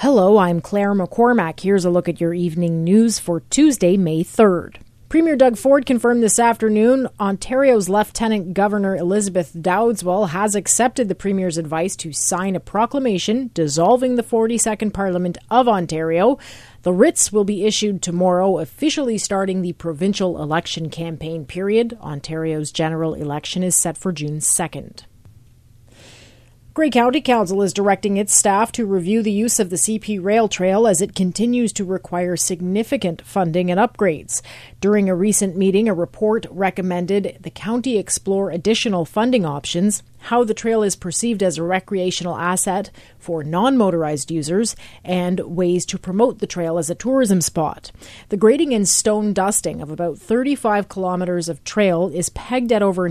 Hello, I'm Claire McCormack. Here's a look at your evening news for Tuesday, May 3rd. Premier Doug Ford confirmed this afternoon Ontario's Lieutenant Governor Elizabeth Dowdeswell has accepted the Premier's advice to sign a proclamation dissolving the 42nd Parliament of Ontario. The writs will be issued tomorrow, officially starting the provincial election campaign period. Ontario's general election is set for June 2nd. Grey County Council is directing its staff to review the use of the CP Rail Trail as it continues to require significant funding and upgrades. During a recent meeting, a report recommended the county explore additional funding options, how the trail is perceived as a recreational asset for non-motorized users, and ways to promote the trail as a tourism spot. The grading and stone dusting of about 35 kilometers of trail is pegged at over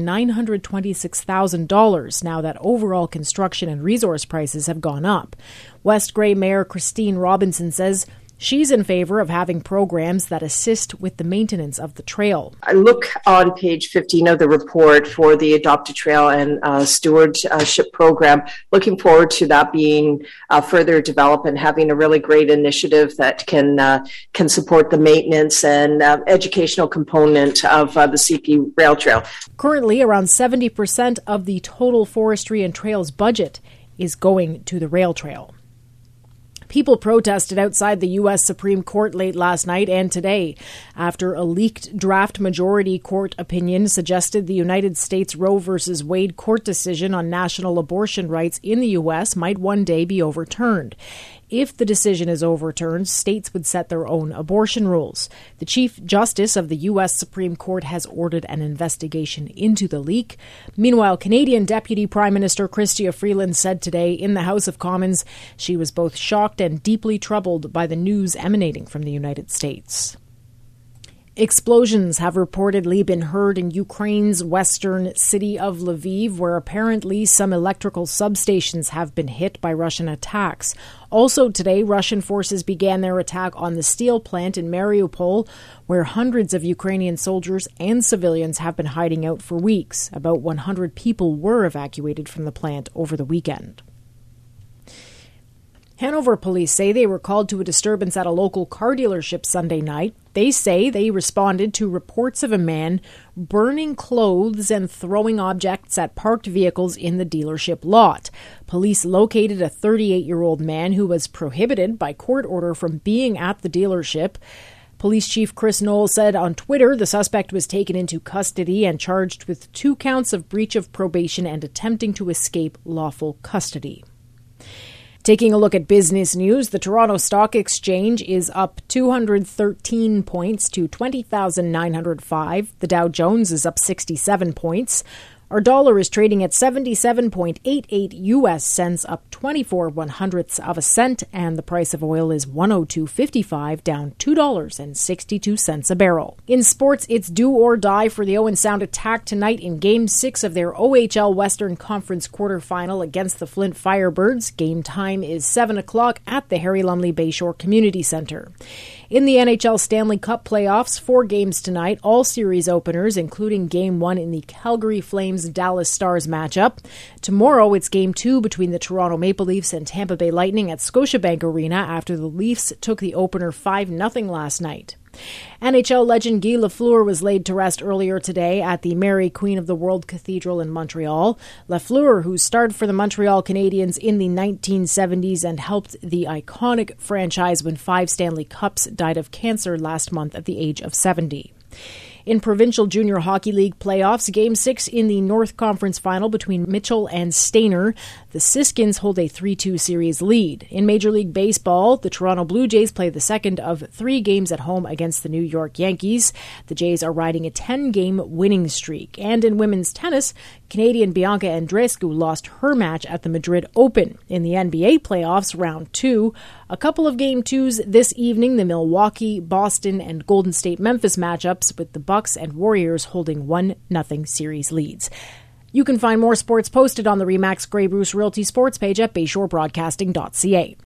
$926,000 now that overall construction and resource prices have gone up. West Grey Mayor Christine Robinson says she's in favor of having programs that assist with the maintenance of the trail. I look on page 15 of the report for the Adopt a Trail and Stewardship Program. Looking forward to that being further developed and having a really great initiative that can support the maintenance and educational component of the CP Rail Trail. Currently, around 70% of the total forestry and trails budget is going to the rail trail. People protested outside the U.S. Supreme Court late last night and today after a leaked draft majority court opinion suggested the United States Roe v. Wade court decision on national abortion rights in the U.S. might one day be overturned. If the decision is overturned, states would set their own abortion rules. The Chief Justice of the U.S. Supreme Court has ordered an investigation into the leak. Meanwhile, Canadian Deputy Prime Minister Chrystia Freeland said today in the House of Commons she was both shocked and deeply troubled by the news emanating from the United States. Explosions have reportedly been heard in Ukraine's western city of Lviv, where apparently some electrical substations have been hit by Russian attacks. Also today, Russian forces began their attack on the steel plant in Mariupol, where hundreds of Ukrainian soldiers and civilians have been hiding out for weeks. About 100 people were evacuated from the plant over the weekend. Hanover police say they were called to a disturbance at a local car dealership Sunday night. They say they responded to reports of a man burning clothes and throwing objects at parked vehicles in the dealership lot. Police located a 38-year-old man who was prohibited by court order from being at the dealership. Police Chief Chris Knoll said on Twitter the suspect was taken into custody and charged with 2 counts of breach of probation and attempting to escape lawful custody. Taking a look at business news, the Toronto Stock Exchange is up 213 points to 20,905. The Dow Jones is up 67 points. Our dollar is trading at 77.88 U.S. cents, up 24/100ths of a cent, and the price of oil is $102.55, down $2.62 a barrel. In sports, it's do or die for the Owen Sound Attack tonight in Game 6 of their OHL Western Conference quarterfinal against the Flint Firebirds. Game time is 7 o'clock at the Harry Lumley Bayshore Community Centre. In the NHL Stanley Cup playoffs, 4 games tonight, all series openers, including Game 1 in the Calgary Flames-Dallas Stars matchup. Tomorrow, it's Game 2 between the Toronto Maple Leafs and Tampa Bay Lightning at Scotiabank Arena after the Leafs took the opener 5-0 last night. NHL legend Guy Lafleur was laid to rest earlier today at the Mary Queen of the World Cathedral in Montreal. Lafleur, who starred for the Montreal Canadiens in the 1970s and helped the iconic franchise win 5 Stanley Cups, died of cancer last month at the age of 70. In Provincial Junior Hockey League playoffs, Game 6 in the North Conference Final between Mitchell and Stayner, the Siskins hold a 3-2 series lead. In Major League Baseball, the Toronto Blue Jays play the second of 3 games at home against the New York Yankees. The Jays are riding a 10-game winning streak. And in women's tennis, Canadian Bianca Andreescu lost her match at the Madrid Open. In the NBA playoffs, round 2, a couple of Game 2s this evening, the Milwaukee, Boston, and Golden State Memphis matchups, with the Bucks and Warriors holding 1-0 series leads. You can find more sports posted on the RE/MAX Grey Bruce Realty sports page at bayshorebroadcasting.ca.